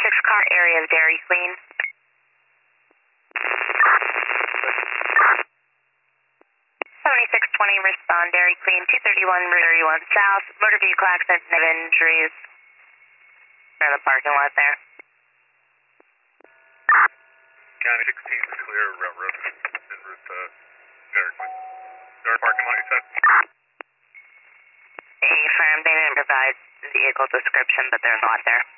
car area of Dairy Queen. 7620, respond Dairy Queen, 231 Route 31 South. Motor vehicle accident, no injuries. In the parking lot there. County 16 is clear, route road en route to Dairy Queen. Yard parking lot, you said? Affirm, they didn't provide vehicle description, but there's a lot there.